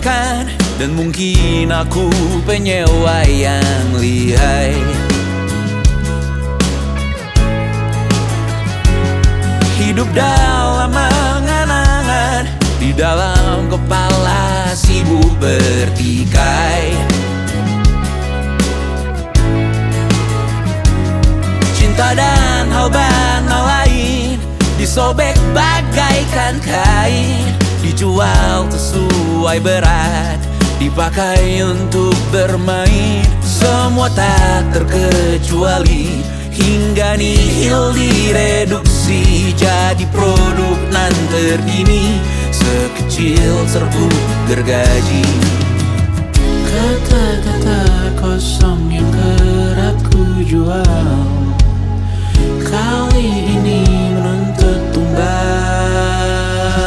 makan, dan mungkin aku penyewa yang lihai. Hidup dalam angan-angan, di dalam kepala sibuk bertikai. Cinta dan hal banal lain disobek bagaikan kain, dijual sesuai berat, dipakai untuk bermain. Semua tak terkecuali, hingga nihil direduksi jadi produk nan terkini, sekecil serbuk gergaji. Kata-kata kosong yang kerap ku jual, kali ini menuntut tumbal.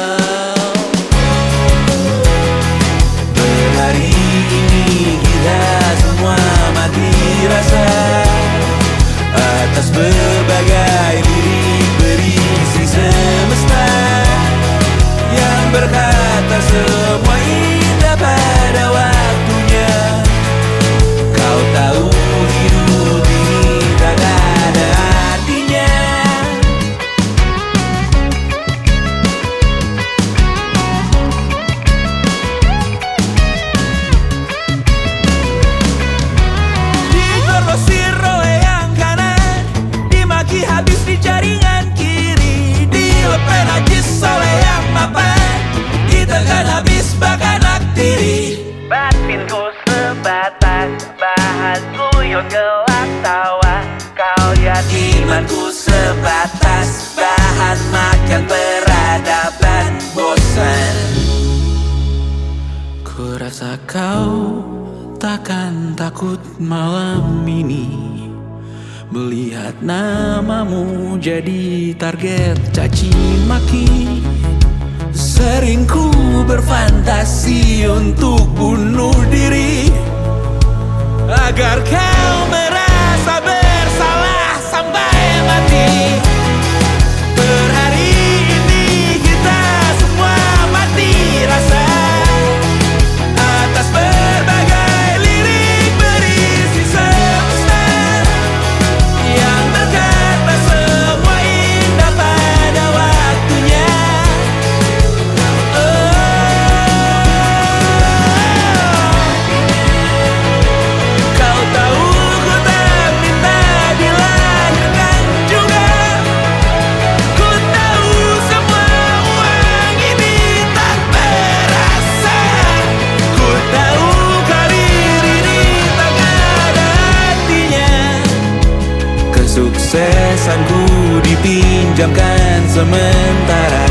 Hari ini kita semua mati rasa atas berbagai lirik berisi semesta yang berkata semua indah pada waktunya. Kau tahu hidup ini tak ada artinya. Digrosir oleh yang kanan, dimaki habis di jaringan kiri, dilepen najis oleh yang mapan, ditekan habis bak anak tiri. Batinku sebatas bahan guyon gelak tawa, kau jadi Imanku sebatas bahan makan peradaban bosan. Ku rasa kau takkan takut malam ini melihat namamu jadi target caci maki. Sering ku berfantasi untuk bunuh diri agar kau merasa bersalah sampai mati. Per hari ini kita semua mati rasa atas berbagai lirik berisi semesta yang berkata semua indah pada waktunya. Kau tahu ku tak minta dilahirkan juga. Ku tahu semua uang ini tak berasa. Ku tahu karir ini tak ada artinya. Kesuksesanku dipinjamkan sementara